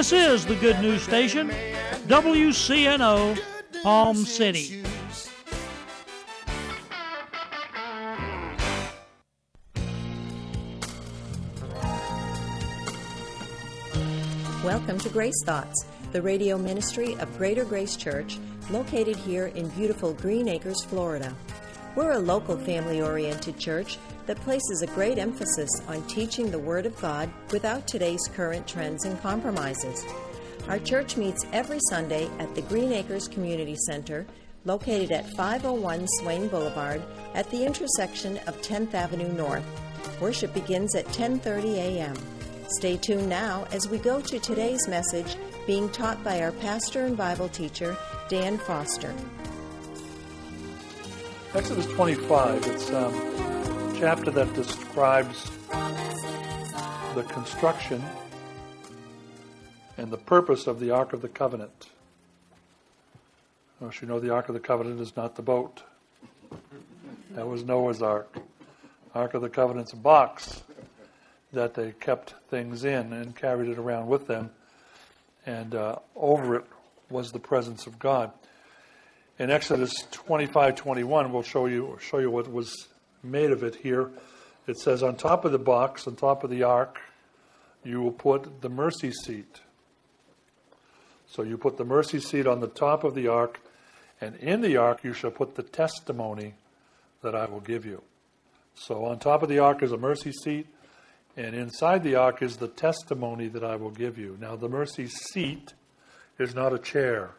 This is the Good News Station, WCNO, Palm City. Welcome to Grace Thoughts, the radio ministry of Greater Grace Church, located here in beautiful Green Acres, Florida. We're a local family-oriented church that places a great emphasis on teaching the Word of God without today's current trends and compromises. Our church meets every Sunday at the Green Acres Community Center, located at 501 Swain Boulevard at the intersection of 10th Avenue North. Worship begins at 10:30 a.m. Stay tuned now as we go to today's message being taught by our pastor and Bible teacher, Dan Foster. Exodus 25, it's a chapter that describes the construction and the purpose of the Ark of the Covenant. As you know, the Ark of the Covenant is not the boat. That was Noah's Ark. Ark of the Covenant's a box that they kept things in and carried it around with them. And over it was the presence of God. In Exodus 25:21, we'll show you what was made of it here. It says, on top of the box, on top of the ark, you will put the mercy seat. So you put the mercy seat on the top of the ark, and in the ark you shall put the testimony that I will give you. So on top of the ark is a mercy seat, and inside the ark is the testimony that I will give you. Now the mercy seat is not a chair.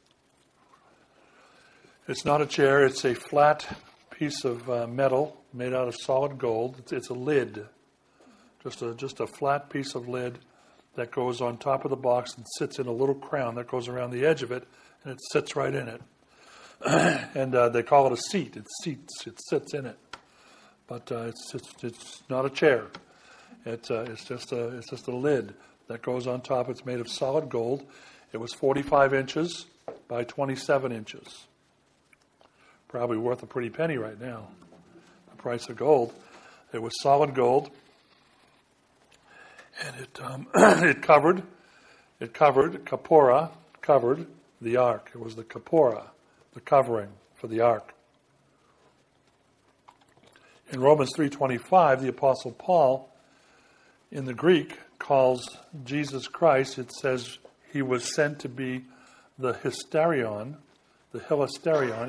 It's not a chair, it's a flat piece of metal made out of solid gold. It's a lid, just a flat piece of lid that goes on top of the box and sits in a little crown that goes around the edge of it, and it sits right in it. And they call it a seat. It sits in it. But it's not a chair. It's just a lid that goes on top. It's made of solid gold. It was 45 inches by 27 inches. Probably worth a pretty penny right now, the price of gold. It was solid gold, and it covered kapora, covered the ark. It was the kapora, the covering for the ark. In Romans 3:25, the Apostle Paul, in the Greek, calls Jesus Christ, it says he was sent to be the Histerion, the Hilasterion,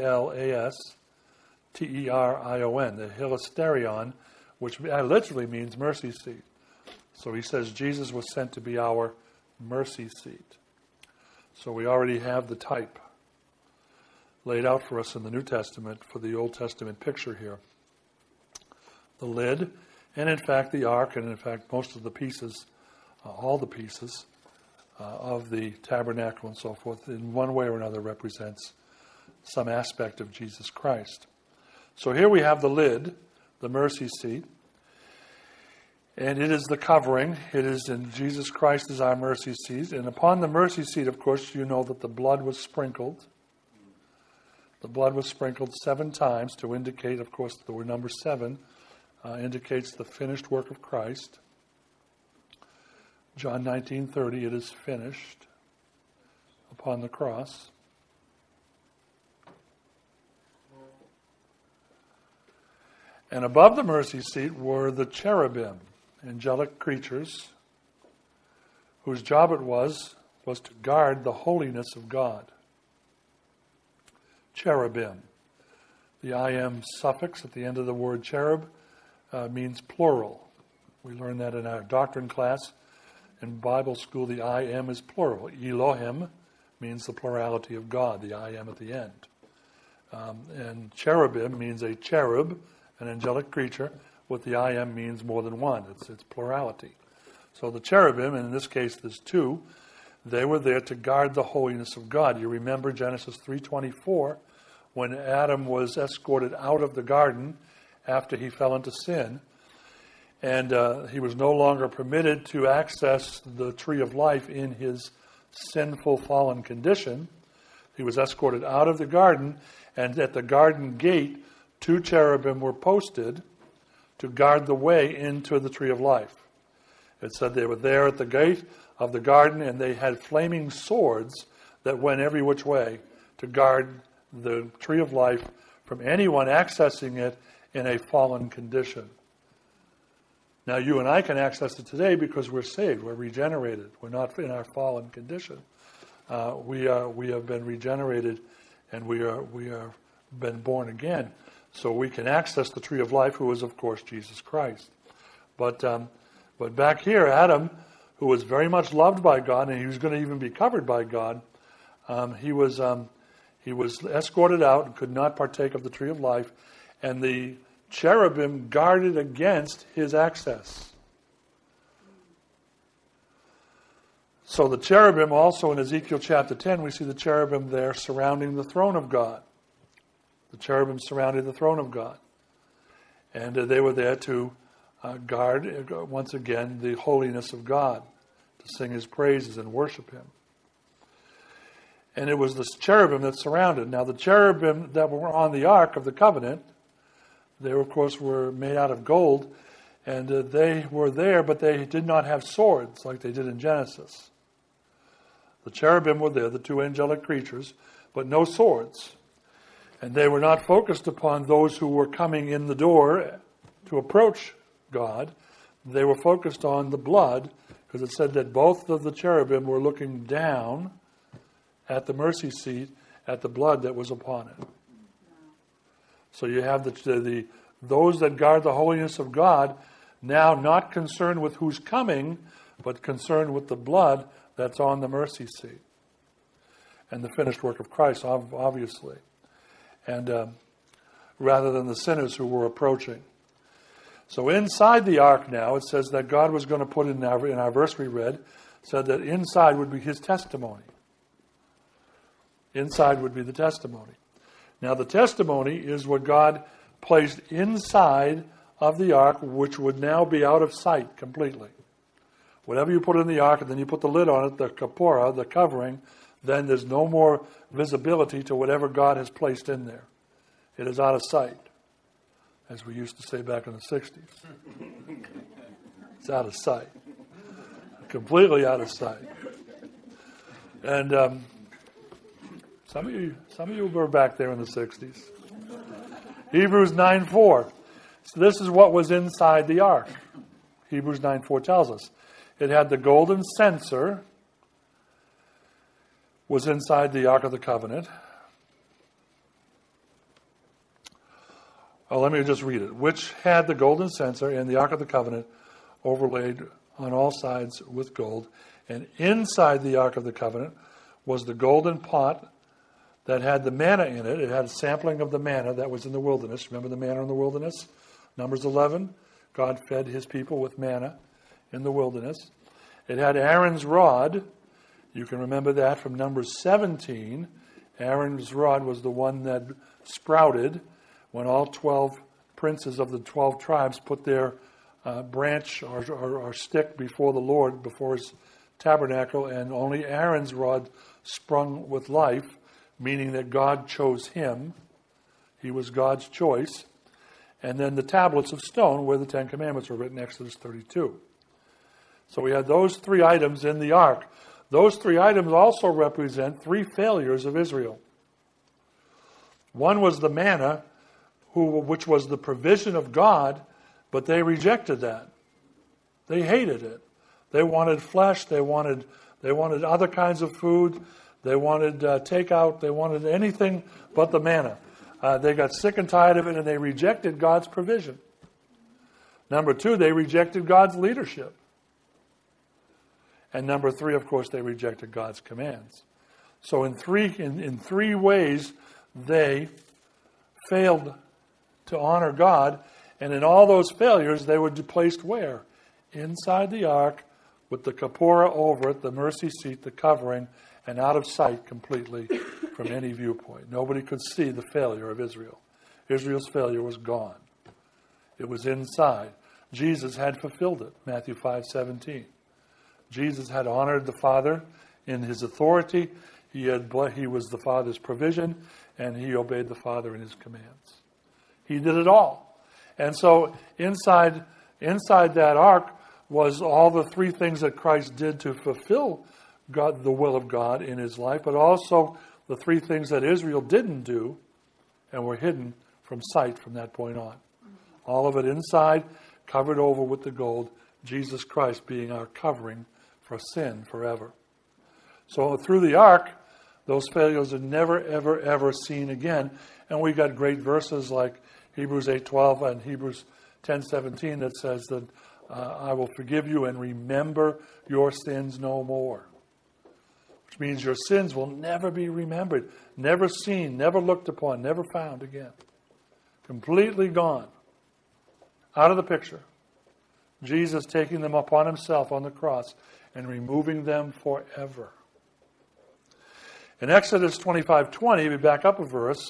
Hilasterion, the Hilasterion, which literally means mercy seat. So he says Jesus was sent to be our mercy seat. So we already have the type laid out for us in the New Testament for the Old Testament picture here. The lid, and in fact the ark, and in fact most of the pieces, all the pieces, of the tabernacle and so forth, in one way or another represents some aspect of Jesus Christ. So here we have the lid, the mercy seat, and it is the covering. It is in Jesus Christ is our mercy seat. And upon the mercy seat, of course, you know that the blood was sprinkled. The blood was sprinkled 7 times to indicate, of course, the word number 7 indicates the finished work of Christ. John 19:30, it is finished upon the cross. And above the mercy seat were the cherubim, angelic creatures, whose job it was to guard the holiness of God. Cherubim. The im suffix at the end of the word cherub means plural. We learned that in our doctrine class. In Bible school, the I-M is plural. Elohim means the plurality of God, the I-M at the end. And cherubim means a cherub, an angelic creature, with the I-M means more than one. It's plurality. So the cherubim, and in this case there's 2, they were there to guard the holiness of God. You remember Genesis 3:24, when Adam was escorted out of the garden after he fell into sin, and he was no longer permitted to access the tree of life in his sinful, fallen condition. He was escorted out of the garden, and at the garden gate, 2 cherubim were posted to guard the way into the tree of life. It said they were there at the gate of the garden, and they had flaming swords that went every which way to guard the tree of life from anyone accessing it in a fallen condition. Now, you and I can access it today because we're saved, we're regenerated, we're not in our fallen condition. We have been regenerated, and we are been born again, so we can access the tree of life, who is, of course, Jesus Christ. But back here, Adam, who was very much loved by God, and he was going to even be covered by God, he was escorted out and could not partake of the tree of life, and the cherubim guarded against his access. So the cherubim, also in Ezekiel chapter 10, we see the cherubim there surrounding the throne of God. The cherubim surrounded the throne of God. And they were there to guard, once again, the holiness of God, to sing his praises and worship him. And it was the cherubim that surrounded. Now the cherubim that were on the Ark of the Covenant, they, of course, were made out of gold, and they were there, but they did not have swords like they did in Genesis. The cherubim were there, the two angelic creatures, but no swords. And they were not focused upon those who were coming in the door to approach God. They were focused on the blood, because it said that both of the cherubim were looking down at the mercy seat at the blood that was upon it. So you have those that guard the holiness of God, now not concerned with who's coming, but concerned with the blood that's on the mercy seat. And the finished work of Christ, obviously. And rather than the sinners who were approaching. So inside the ark now, it says that God was going to put in our verse we read, said that inside would be his testimony. Inside would be the testimony. Now the testimony is what God placed inside of the ark, which would now be out of sight completely. Whatever you put in the ark, and then you put the lid on it, the kapora, the covering, then there's no more visibility to whatever God has placed in there. It is out of sight, as we used to say back in the 60s. It's out of sight. Completely out of sight. And some of you were back there in the 60s. Hebrews 9:4. So this is what was inside the ark. Hebrews 9:4 tells us. It had the golden censer, was inside the Ark of the Covenant. Let me just read it. Which had the golden censer and the Ark of the Covenant overlaid on all sides with gold. And inside the Ark of the Covenant was the golden pot that had the manna in it. It had a sampling of the manna that was in the wilderness. Remember the manna in the wilderness? Numbers 11. God fed his people with manna in the wilderness. It had Aaron's rod. You can remember that from Numbers 17. Aaron's rod was the one that sprouted when all 12 princes of the 12 tribes put their branch or stick before the Lord, before his tabernacle, and only Aaron's rod sprung with life, meaning that God chose him. He was God's choice. And then the tablets of stone where the Ten Commandments were written, Exodus 32. So we had those three items in the ark. Those three items also represent three failures of Israel. One was the manna, which was the provision of God, but they rejected that. They hated it. They wanted flesh. They wanted other kinds of food. They wanted takeout. They wanted anything but the manna. They got sick and tired of it, and they rejected God's provision. Number two, they rejected God's leadership. And number three, of course, they rejected God's commands. So in three ways, they failed to honor God. And in all those failures, they were placed where? Inside the ark, with the kapora over it, the mercy seat, the covering, and out of sight completely from any viewpoint. Nobody could see the failure of Israel. Israel's failure was gone. It was inside. Jesus had fulfilled it, Matthew 5:17. Jesus had honored the Father in his authority. He was the Father's provision, and he obeyed the Father in his commands. He did it all. And so inside that ark was all the three things that Christ did to fulfill God, the will of God in his life, but also the three things that Israel didn't do and were hidden from sight from that point on. All of it inside, covered over with the gold, Jesus Christ being our covering for sin forever. So through the ark, those failures are never, ever, ever seen again. And we got great verses like Hebrews 8:12 and Hebrews 10:17 that says that I will forgive you and remember your sins no more. Which means your sins will never be remembered, never seen, never looked upon, never found again. Completely gone. Out of the picture. Jesus taking them upon himself on the cross and removing them forever. In Exodus 25:20, we back up a verse,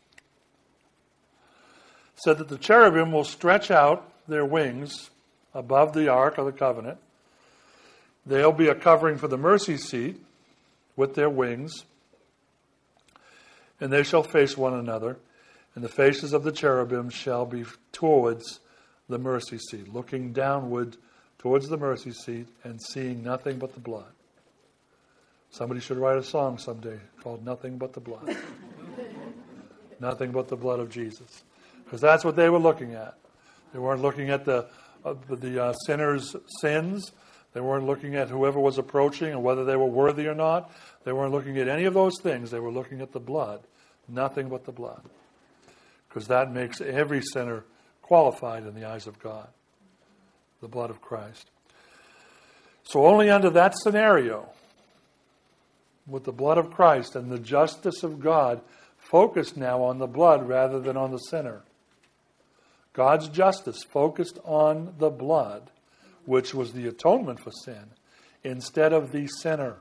said that the cherubim will stretch out their wings above the ark of the covenant. They'll be a covering for the mercy seat with their wings, and they shall face one another, and the faces of the cherubim shall be towards the mercy seat, looking downward towards the mercy seat and seeing nothing but the blood. Somebody should write a song someday called Nothing But the Blood. Nothing but the blood of Jesus. Because that's what they were looking at. They weren't looking at the sinner's sins. They weren't looking at whoever was approaching and whether they were worthy or not. They weren't looking at any of those things. They were looking at the blood. Nothing but the blood. Because that makes every sinner qualified in the eyes of God. The blood of Christ. So only under that scenario, with the blood of Christ and the justice of God, focused now on the blood rather than on the sinner. God's justice focused on the blood, which was the atonement for sin, instead of the sinner.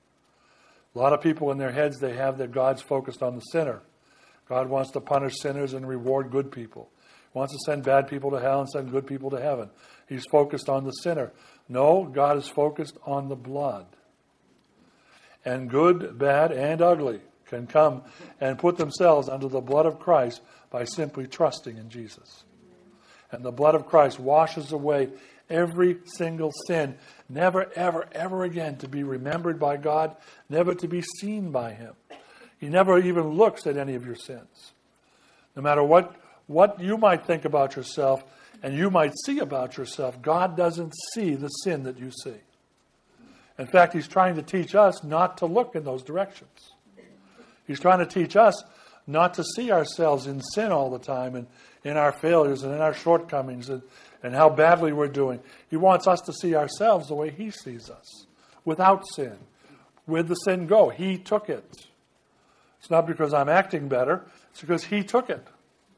A lot of people in their heads, they have that God's focused on the sinner. God wants to punish sinners and reward good people. He wants to send bad people to hell and send good people to heaven. He's focused on the sinner. No, God is focused on the blood. And good, bad, and ugly can come and put themselves under the blood of Christ by simply trusting in Jesus. And the blood of Christ washes away every single sin, never, ever, ever again to be remembered by God, never to be seen by him. He never even looks at any of your sins. No matter what you might think about yourself and you might see about yourself, God doesn't see the sin that you see. In fact, he's trying to teach us not to look in those directions. He's trying to teach us not to see ourselves in sin all the time and in our failures and in our shortcomings and how badly we're doing. He wants us to see ourselves the way he sees us, without sin. Where'd the sin go? He took it. It's not because I'm acting better. It's because he took it.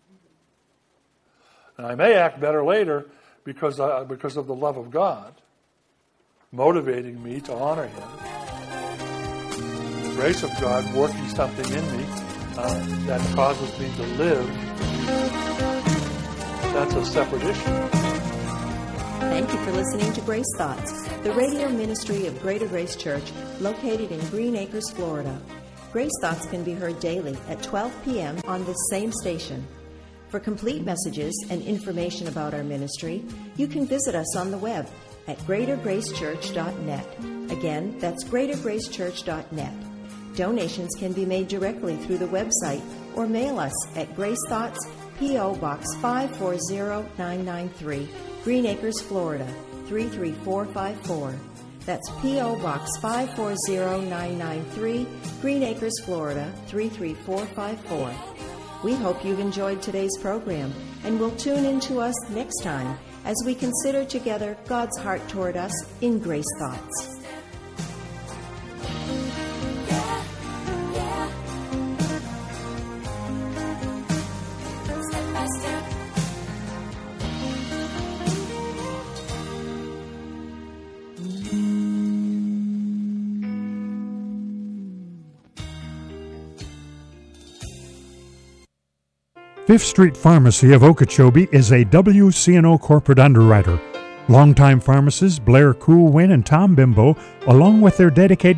And I may act better later because of the love of God motivating me to honor him. The grace of God working something in me that causes me to live. That's a separate issue. Thank you for listening to Grace Thoughts, the radio ministry of Greater Grace Church located in Green Acres, Florida. Grace Thoughts can be heard daily at 12 p.m. on this same station. For complete messages and information about our ministry, you can visit us on the web at greatergracechurch.net. Again, that's greatergracechurch.net. Donations can be made directly through the website or mail us at Grace Thoughts, P.O. Box 540993, Green Acres, Florida 33454. That's P.O. Box 540993, Green Acres, Florida 33454. We hope you've enjoyed today's program and will tune in to us next time as we consider together God's heart toward us in Grace Thoughts. Fifth Street Pharmacy of Okeechobee is a WCNO corporate underwriter. Longtime pharmacists Blair Coolwin and Tom Bimbo, along with their dedicated